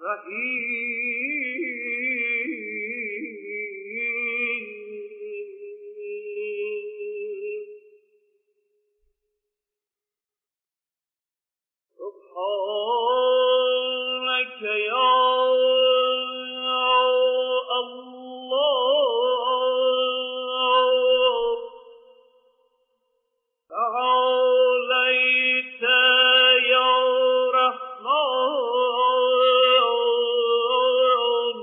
سبحانك يا الله تعاليت يا رحمن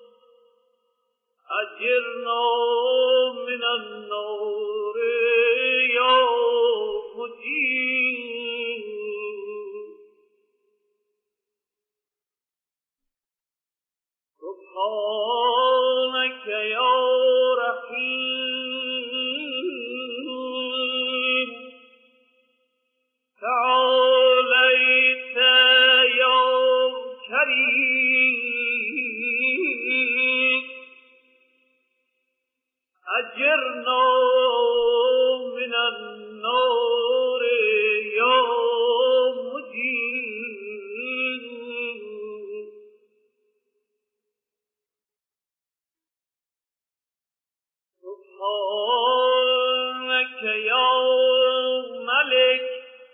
أجرنا من النار يا مجيب سبحانك يا رحيم تعاليت يا كريم أجرنا من النار يا مجيب سبحانك يا ملك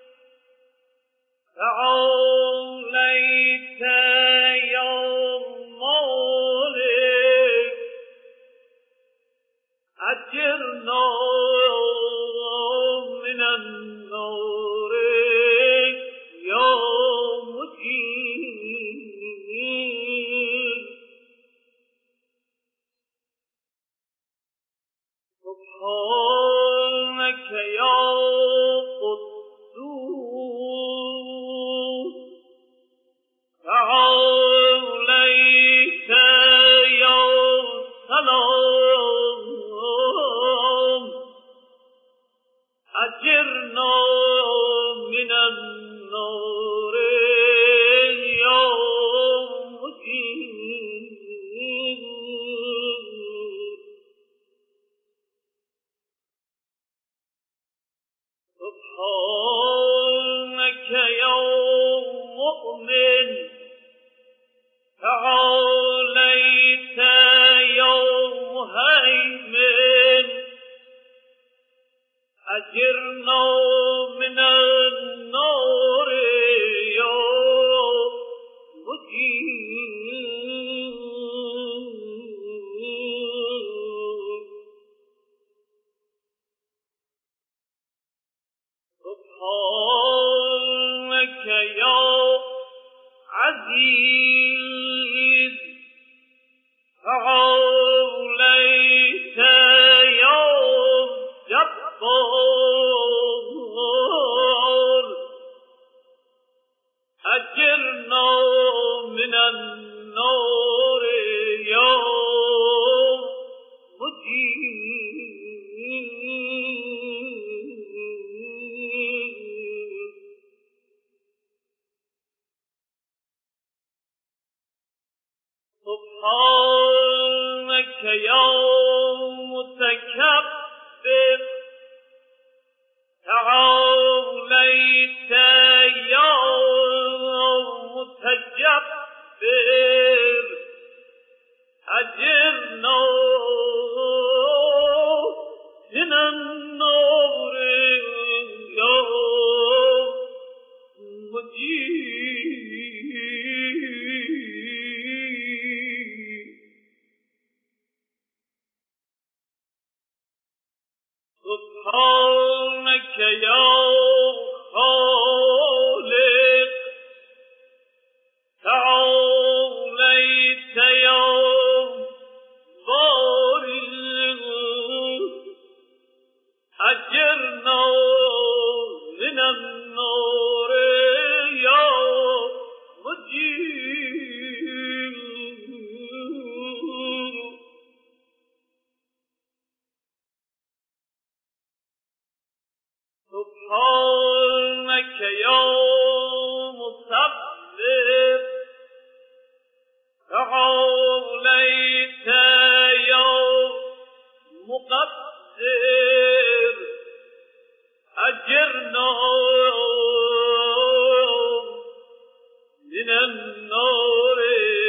تعاليت يا مالك أجرنا من النار يا مجيب سبحانك يا قدوس تعاليت يا سلام أجرنا من النار يا مجيب سبحانك يا مؤمن تعاليت يا مهيمن أجرنا من النار يا مجيب سبحانك يا عزيز تعاليت يا جبار أجرنا من النار يا مجيب سبحانك يا متكبر تعاليت يا متجبر أجرنا من النار يا مجيب سبحانك يا خالق تعاليت يا بارئ أجرنا من النار يا مجيب سبحانك يا مسبح تعاليت يا مقدر أجرنا من النار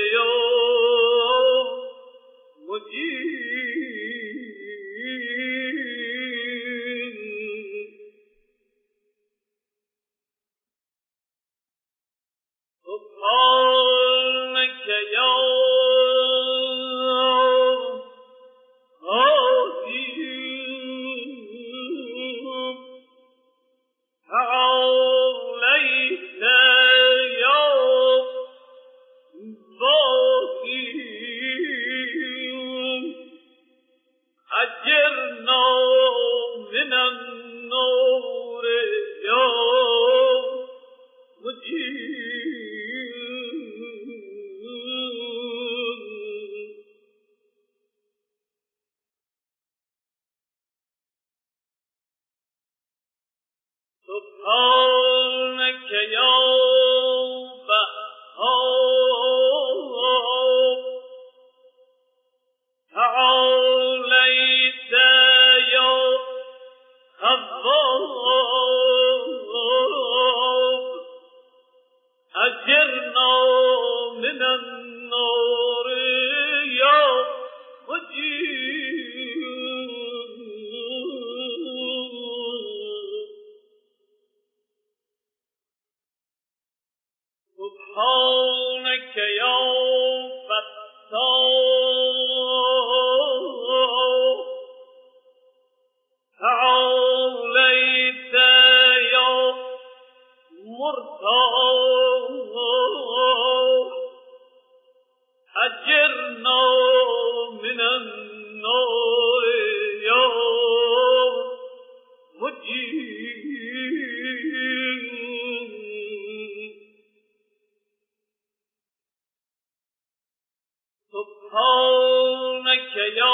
سبحانك يا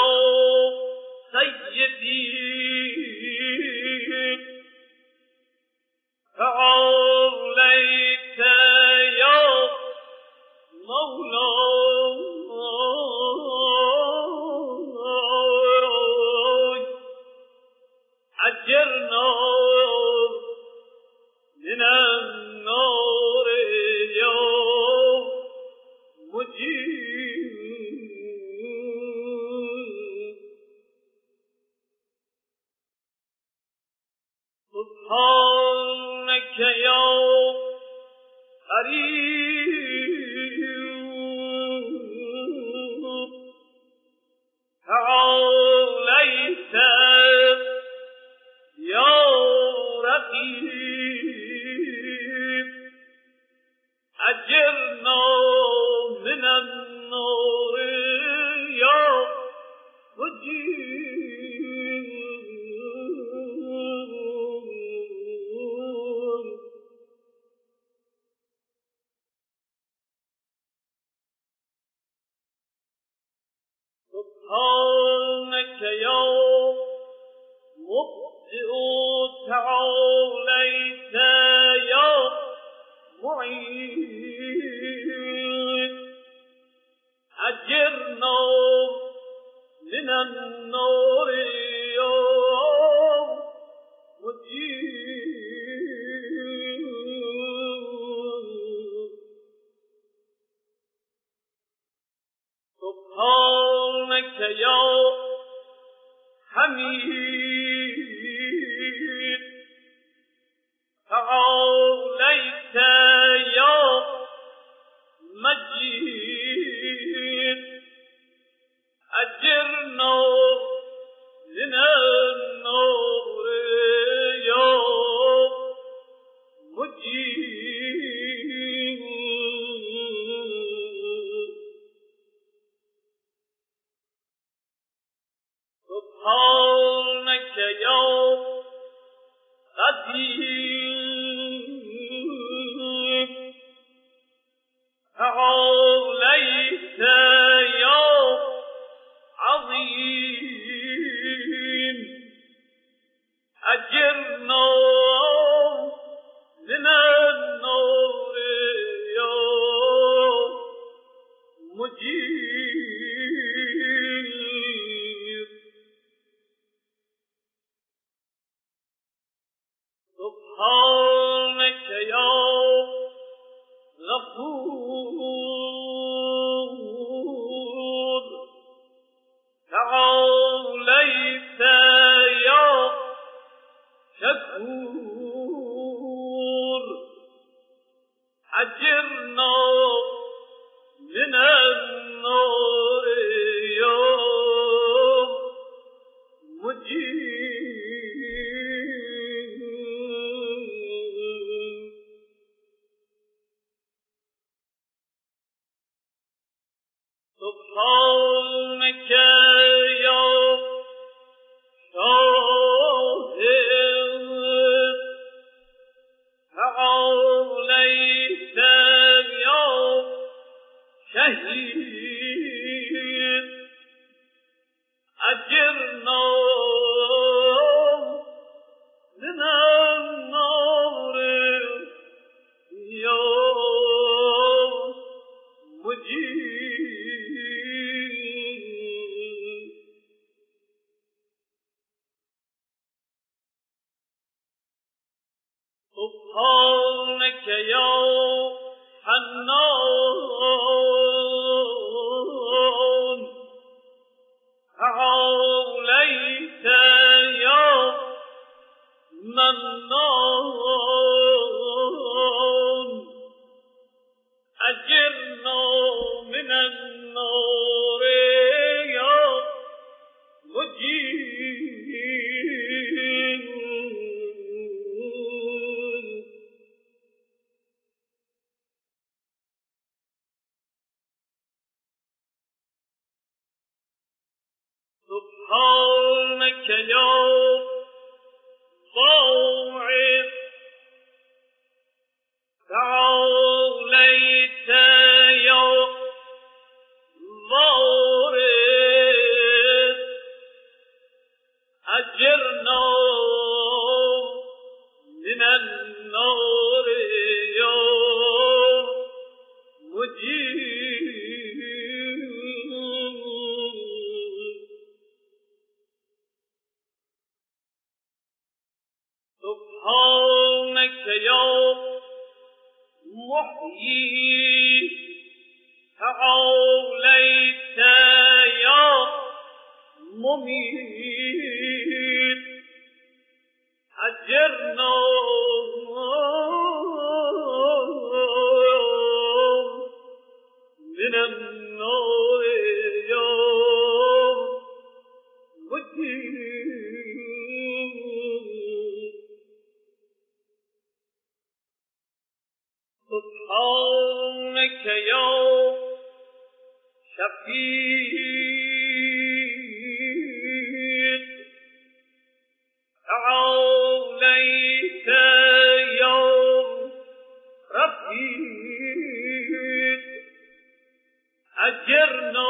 سيدي تعاليت يا مولاي أجرنا من النار يا مجيب سبحانك يا قريب تعاليت يا رقيب أجرنا من النار يا مجيب سبحانك يا مبدئ تعاليت يا معين أجرنا من النار يا مجيب سبحانك يا حميد تعاليت يا مجيد أجرنا من النار يا مجيب سبحانك يا قدير تعاليت يا عظيم أجرنا من النار يا مجيب سبحانك يا غفور تعاليت يا شكور أجرنا من النار يا مجيب سبحانك يا شاهد تعاليت يا شهيد أجرنا من النار يا مجيب سبحانك يا حنان تعاليت يا منان أجرنا من النار يا مجيب سبحانك يا باعث تعاليت يا سبحانك يا محيي تعاليت يا مميت أجرنا من النار يا مجيد سبحانك يا شفيع تعاليت يا رفيق أجرنا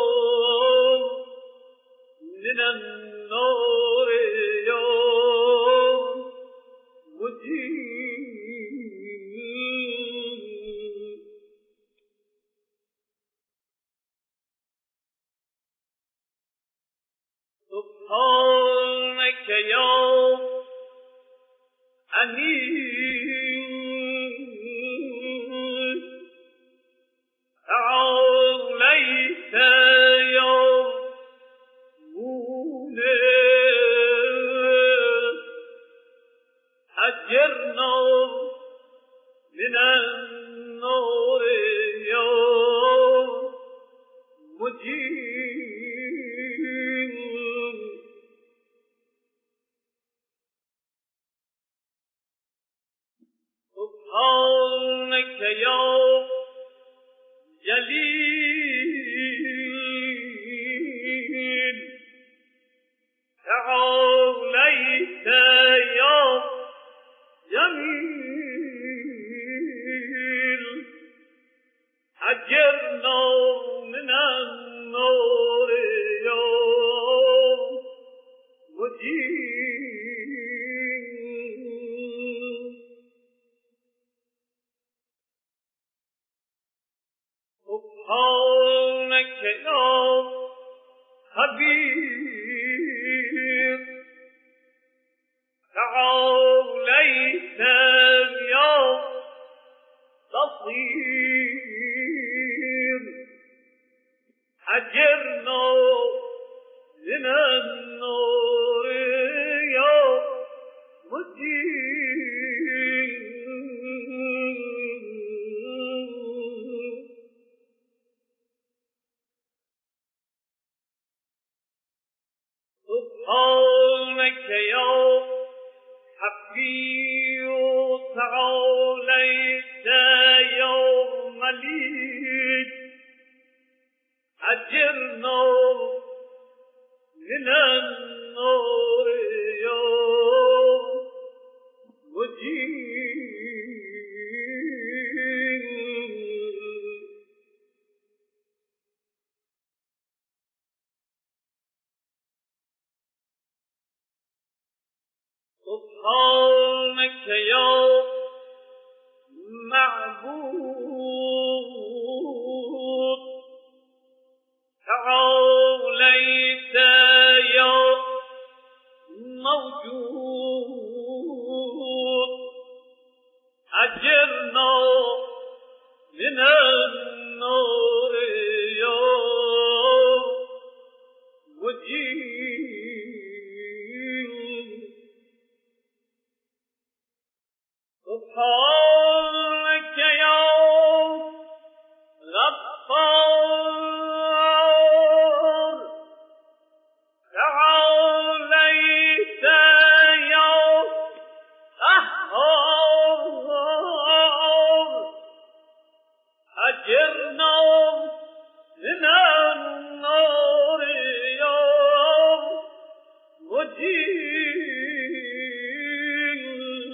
من النار يا مجيد سبحانك يا أنيس تعاليت يا مونس أجرنا من النار يا مجيد سبحانك يا جليل تعاليت يا جميل أجرنا من النار يا مجيد سبحانك يا خبير تعاليت يا بصير أجرنا من النار يا مجيد سبحانك يا حفي تعاليت يا مليك أجرنا من النار يا مجيد سبحانك يا معبود تعاليت يا موجود أجرنا من النار يا مجيد سبحانك يا غفار تعاليت يا قهار أجرنا من النار يا مجيد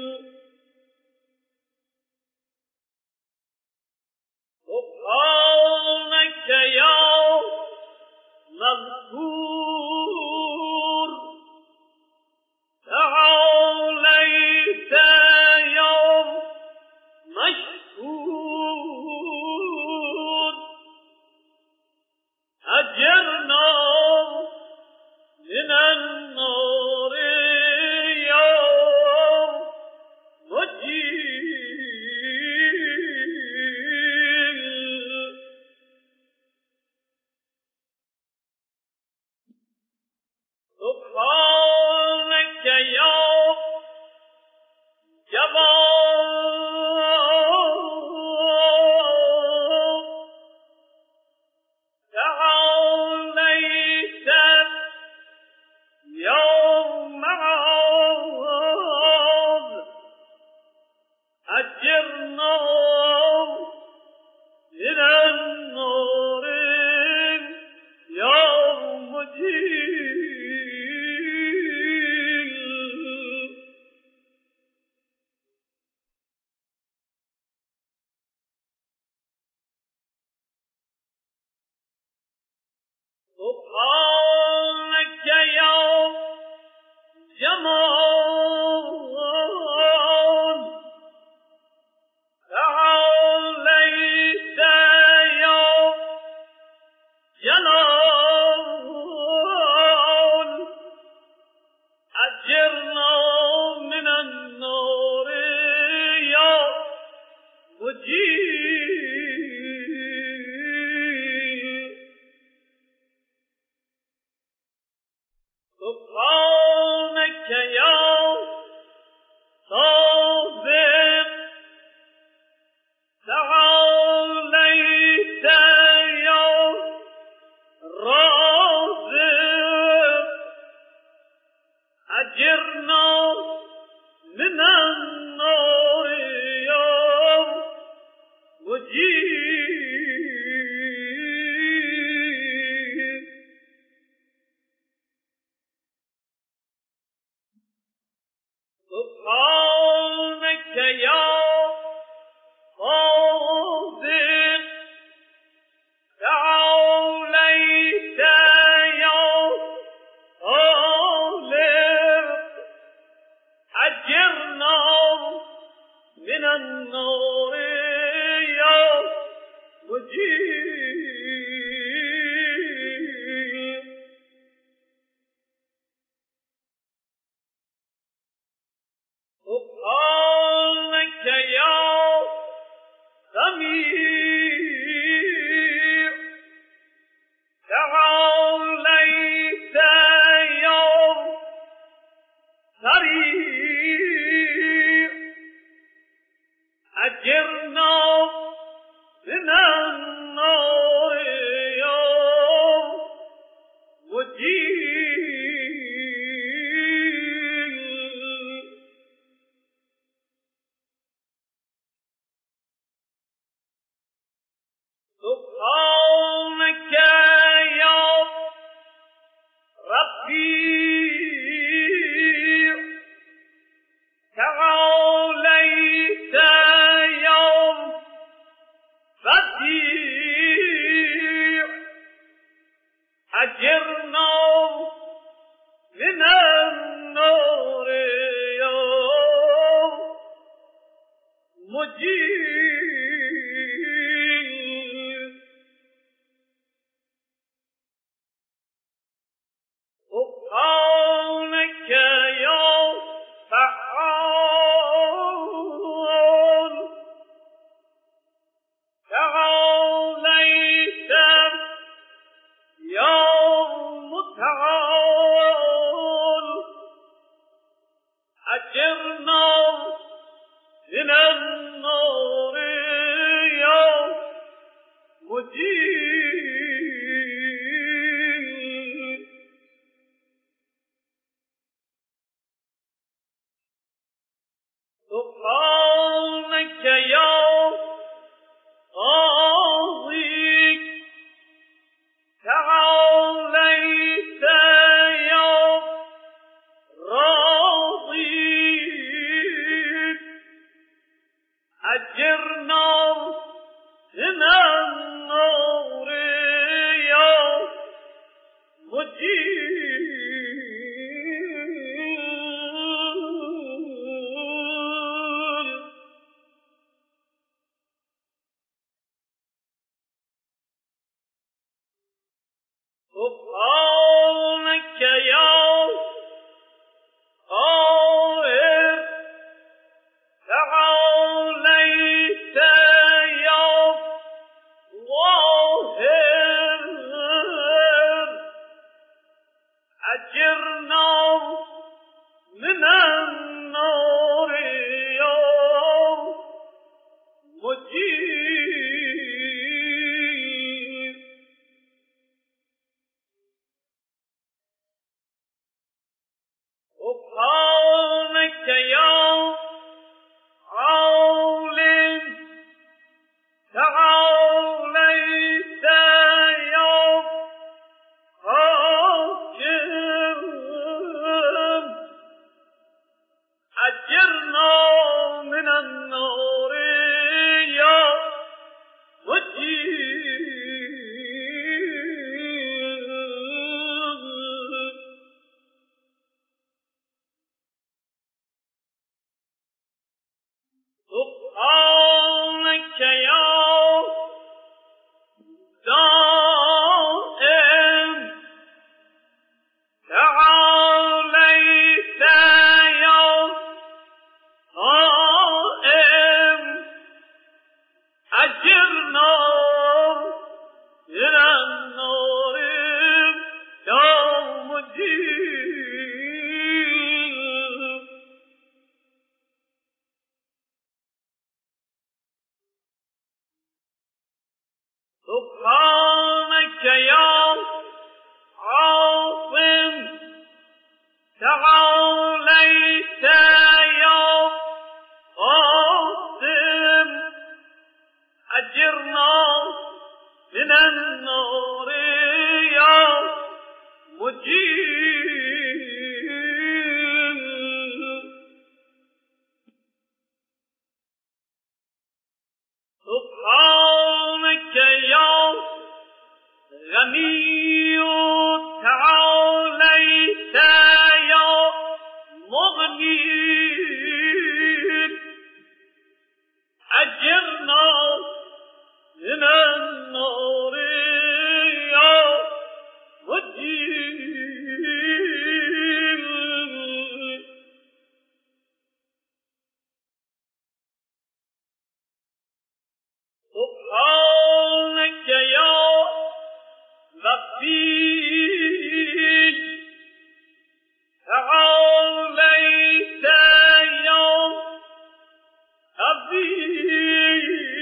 سبحانك يا مذكور تعاليت يا مشهور سبحانك يا جمال تعاليت يا جلال أجرنا من النار يا مجيب سبحانك سبحانك يا عاصم تعاليت يا قاسم أجرنا من النار يا مجيب سبحانك يا غني تعاليت يا مغني أجرنا من النار يا مجيب سبحانك يا ربي تعاليت يا أبي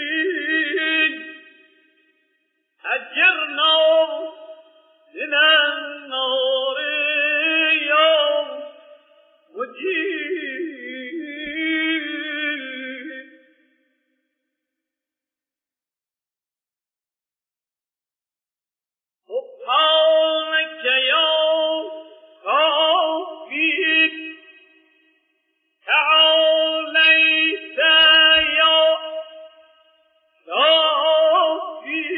أجرنا من النار يا مجيب سبحانك يا كافي تعاليت يا كافي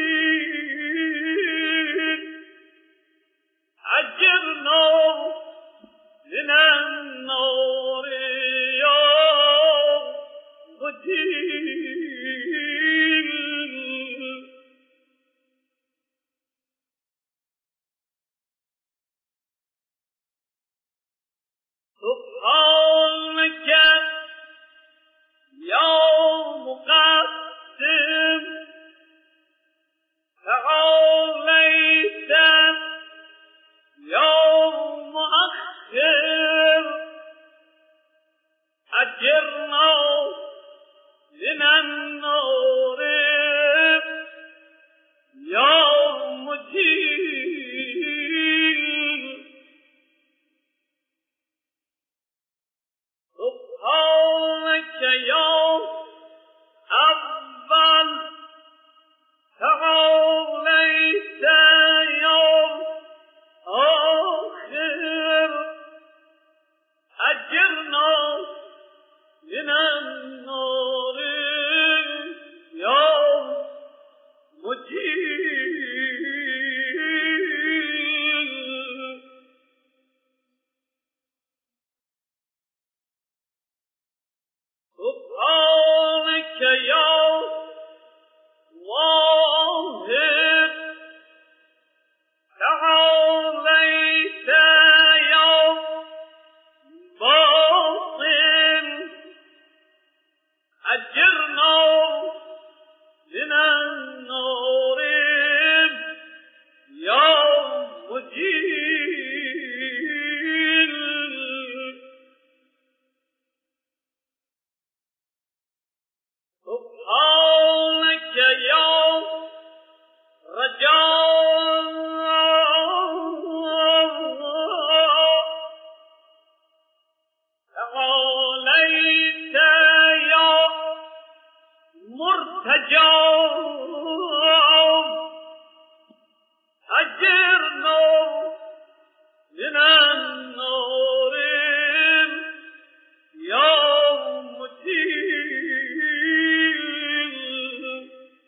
أجرنا من النار يا مجيب سبحانك يا مقدم تعاليت يا مؤخر أجرنا من النار يا مجيب سبحانك يا أول تعاليت يا آخر أجرنا من النار يا مجيب سبحانك يا واحد تعاليت يا باطن أجرنا من النار يا مجيب سبحانك يا رجاء تعاليت يا مرتجى أجرنا من النار يا مجيب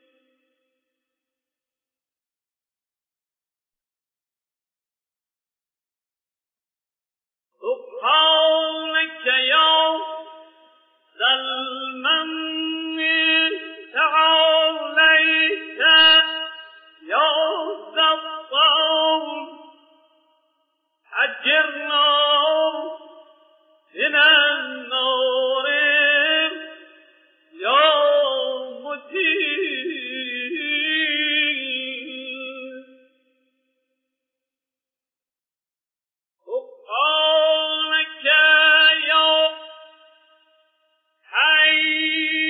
سبحانك يا ذا المن تعاليت يا ذا الطول أجرنا من النار يا مجيب سبحانك يا حي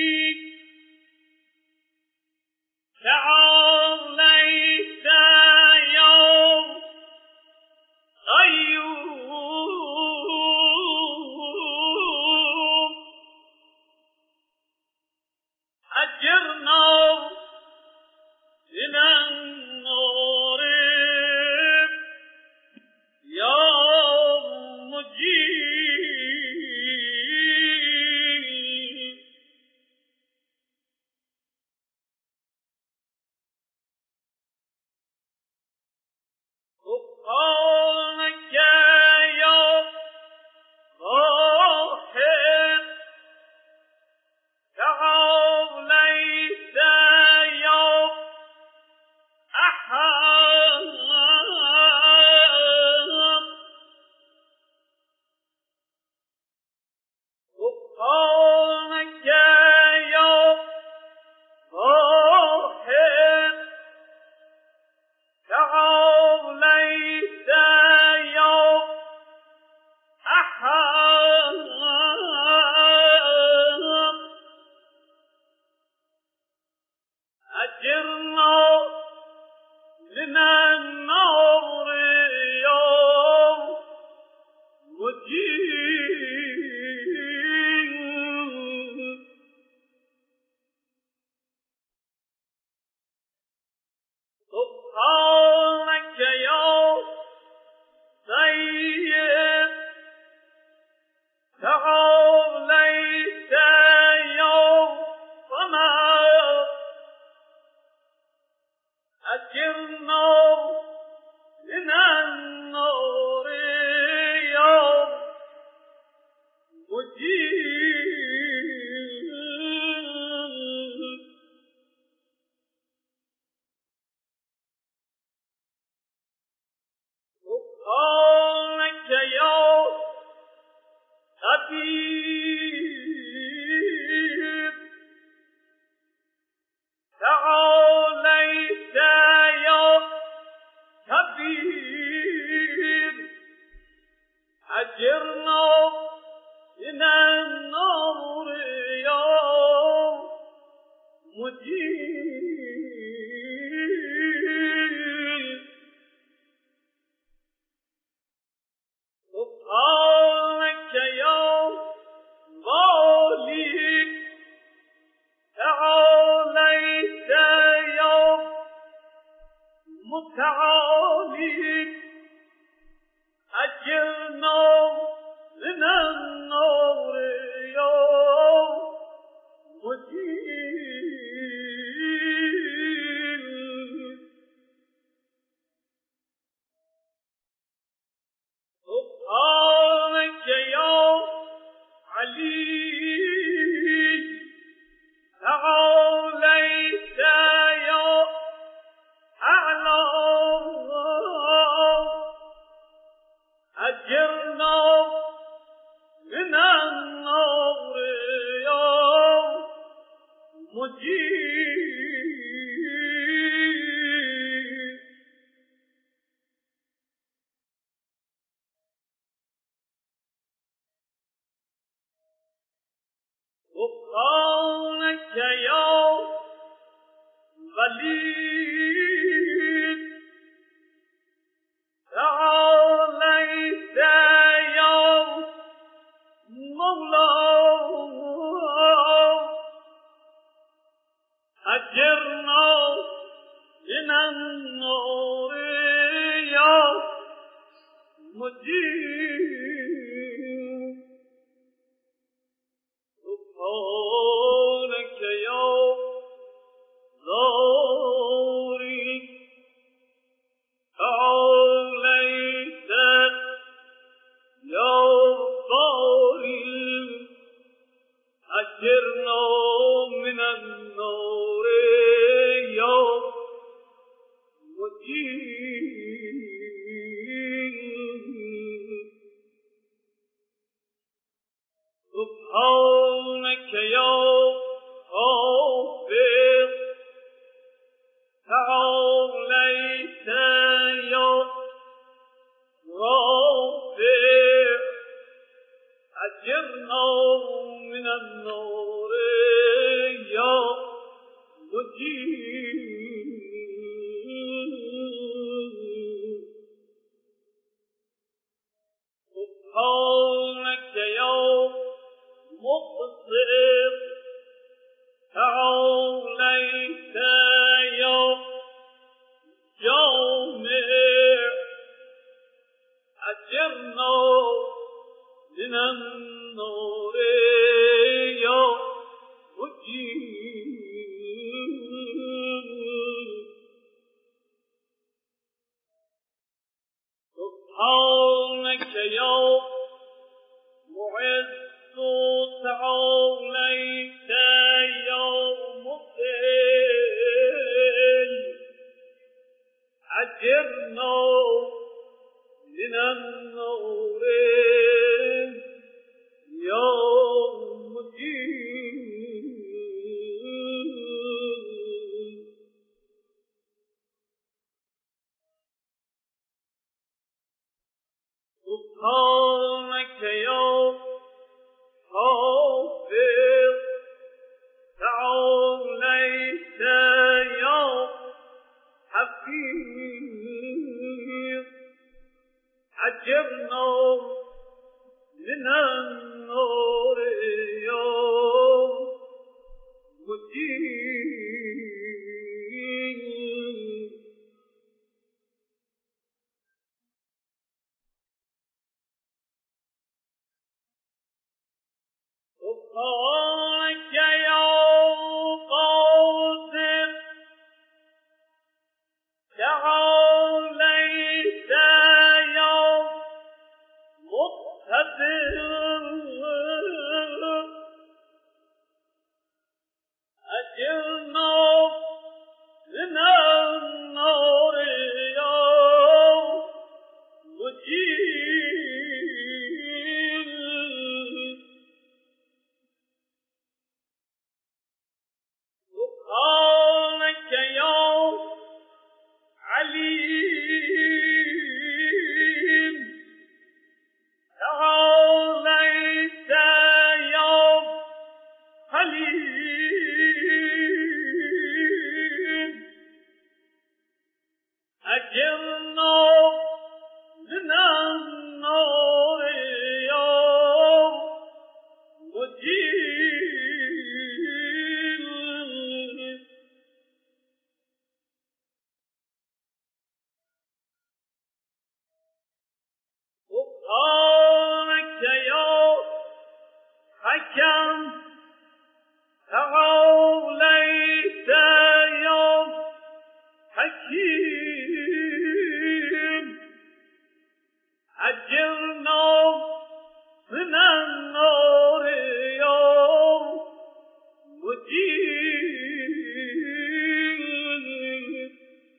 من النار يوم مجيب سبحانك يا سيد تعاليت يوم السماء أجرنا من النار يوم مجيب سبحانك يا خبير تعاليت يا خبير أجرنا من النار يوم مجيب سبحانك يا مالك تعاليت يا متعالي أجرنا من النار يوم مجيب سبحانك يا علي تعاليت يا أعلى أجرنا من النار يوم مجيب سبحانك يا وليد تعاليت يا مولا أجرنا من النار يا مجيب سبحانك يا ضاري تعاليت يا ضاري أجرنا من النار يا مجيب سبحانك يا غافر تعاليت يا غافر أجرنا من النار يا مجيب سبحانك يا مقصر تعاليت يا جامع أجرنا من النار يا مجيب سبحانك يا معز تعاليت يا مذل أجرنا من النار يا مجيب سبحانك يا حافظ تعاليت يا حفيظ أجرنا من النار يا مجيب سبحانك يا قادر تعاليت يا مقتدر أجرنا من النار يا مجيب سبحانك يا عليم تعاليت يا حليم أجرنا من النار يا مجيب سبحانك يا حكم تعاليت يا حكيم أجرنا من النار يا مجيب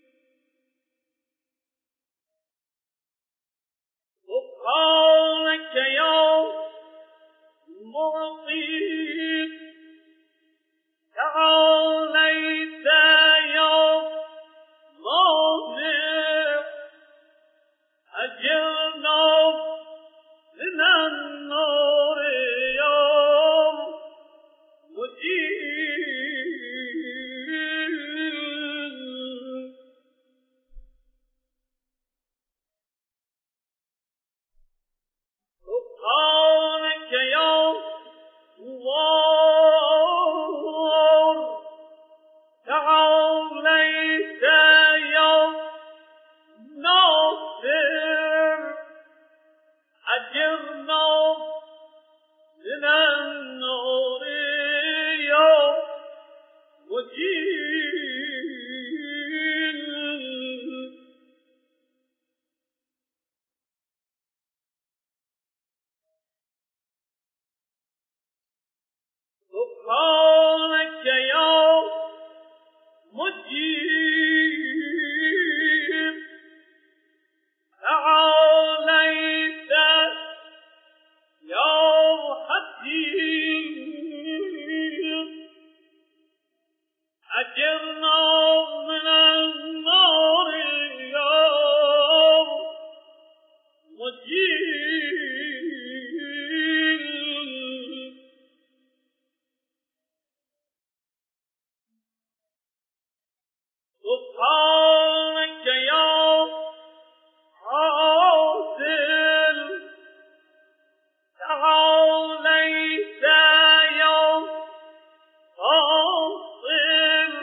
سبحانك يا معطي تعاليت يا مانع أجرنا من النار يا مجيب سبحانك يا وار تعاليت يا ناصر أجرنا من النار يا مجيب سبحانك يا مجيب تعاليت يا حكيم أجرنا من النار يا مجيب سبحانك يا عادل تعاليت يا فاصل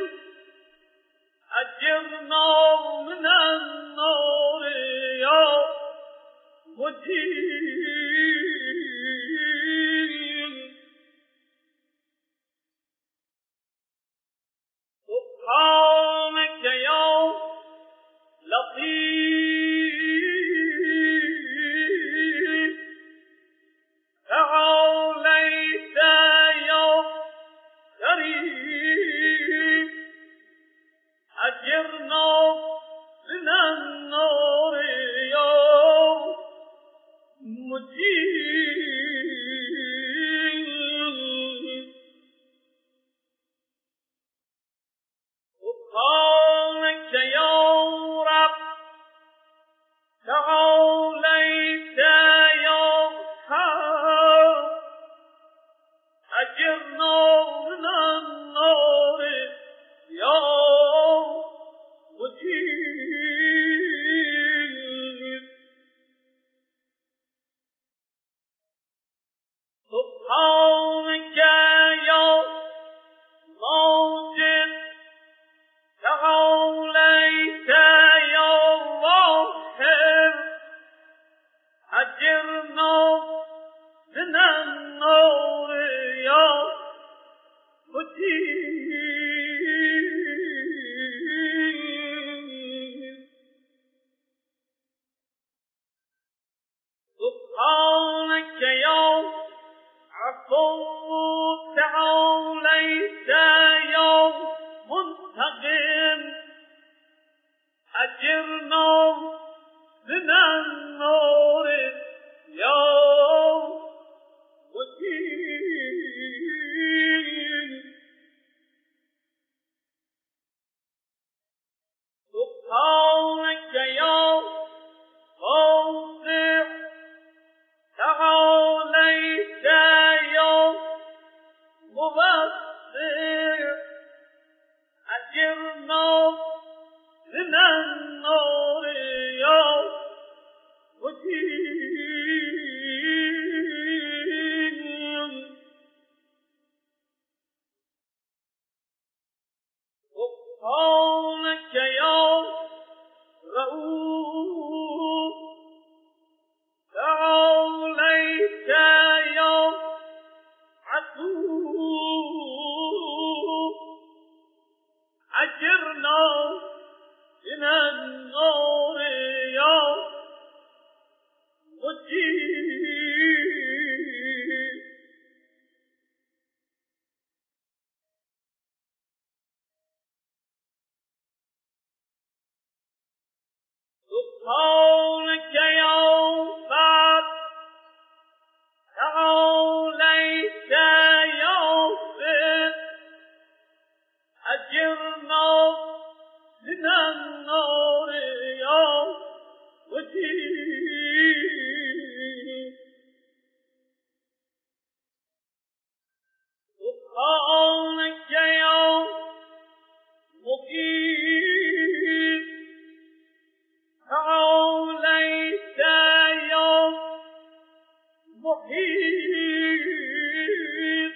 أجرنا من النار يا مجيب سبحانك يا لطيف تعاليت يا كريم أجرنا من النار يا مجيب سبحانك يا رب تعاليت يا حق أجرنا من النار يا مجيب تعاليت يا منتقم أجرنا من النار يا وكيل سبحانك يا واضع تعاليت يا مبصر أجرنا من النار يا وكيل سبحانك يا رؤوف تعاليت يا عفو أجرنا من النار يا مجيب سبحانك يا فات تعاليت يا فت أجرنا من النار يا وجيب سبحانك يا مقيم تعاليت يا محيط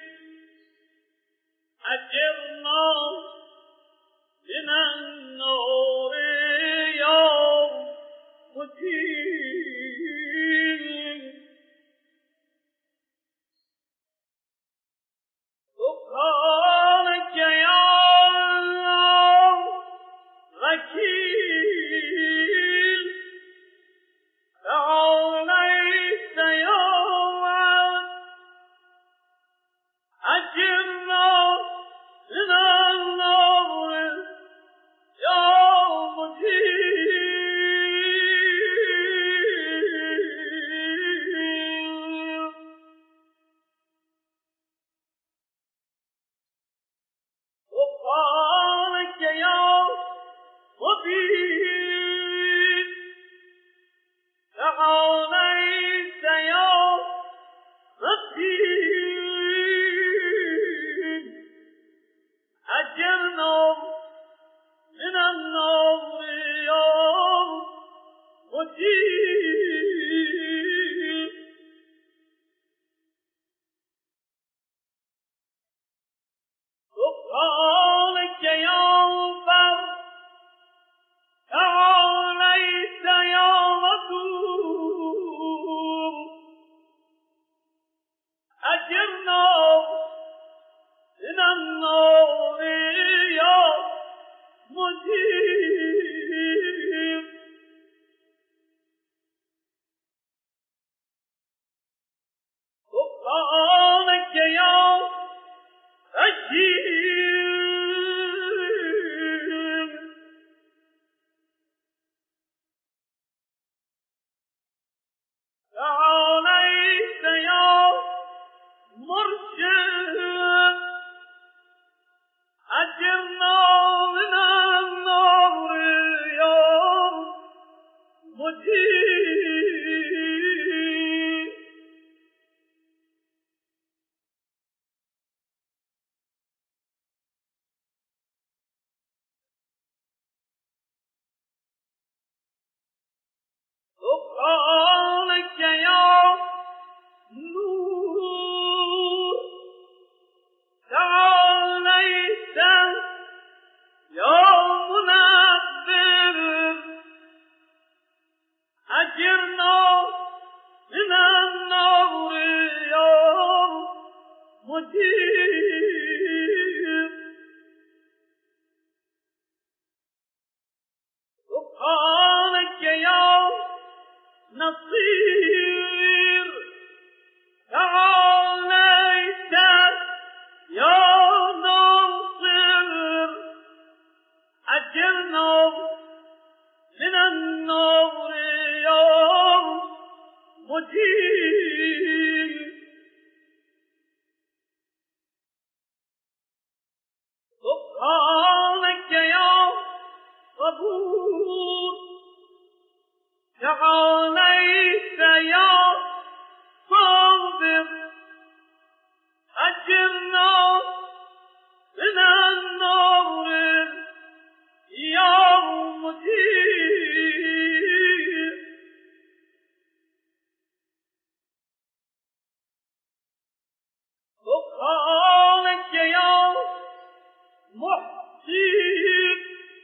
أجرنا من النار يا وكيل سبحانك يا وكيل تعاليت يا أجرنا من النار يا مجيب سبحانك يا مبين تعاليت يا رقيب أجرنا من النار يا مجيب سبحانك يا بر تعاليت يا غفور أجرنا من النار يا مجيب سبحانك يا رشيد تعاليت يا مرشد أجرنا من النار يا مجيب سبحانك يا نور تعاليت يا منبر أجرنا من النار يا مجيب سبحانك يا نصير تعاليت مجيب سبحانك يا صبور تعاليت يا صابر أجرنا من النار يا مجيب سبحانك يا محسن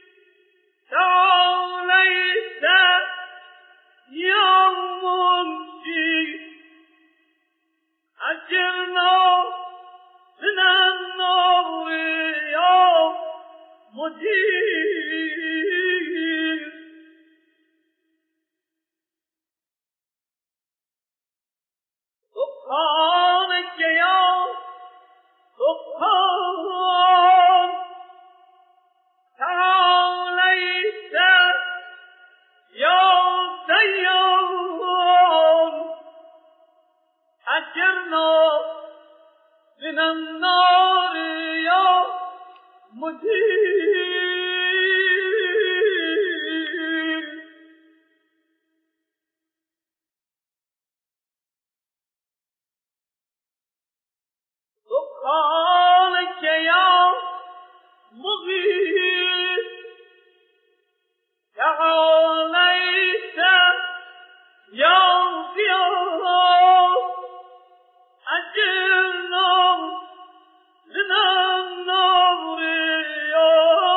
تعاليت يا منجي أجرنا من النار يا مجيب سبحانك يا سبحان تعاليت يا ديان أجرنا من النار يا مجيب سبحانك يا مغيث تعاليت يا ضياء أجرنا من النار يا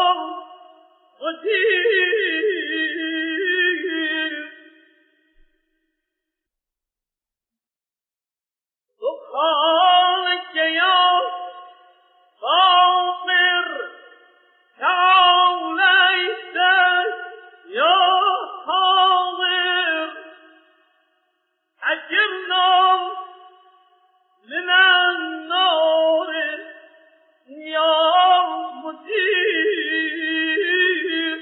مجيب سبحانك يا فاطر تعاليت يا حاضر أجرنا من النار يا مجيب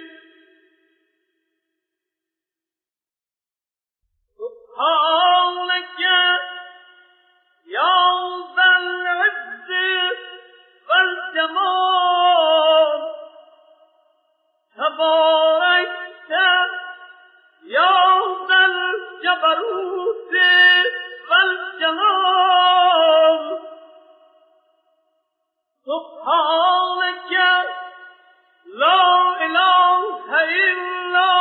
سبحانك يا ذا العز والجمال تباركت يا ذا الجبروت والجلال سبحانك لا إله إلا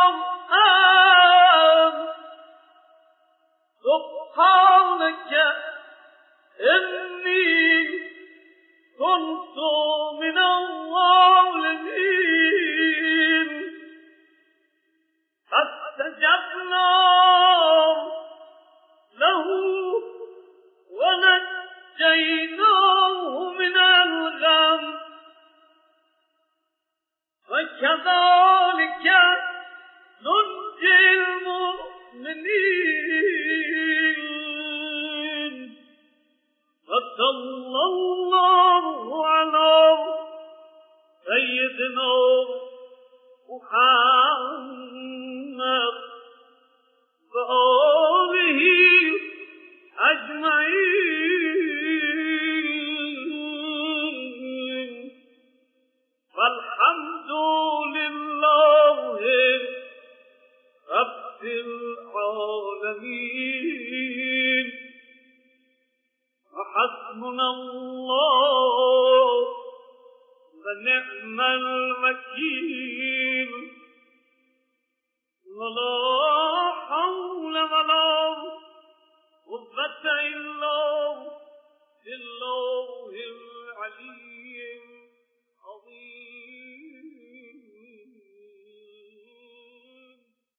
أنت سبحانك إني كنت من الظالمين فاستجبنا له ونجيناه من الغم وكذلك ننجي المؤمنين وصلى الله على سيدنا محمد وآله أجمعين والحمد لله رب العالمين وحسبنا الله ونعم الوكيل ولا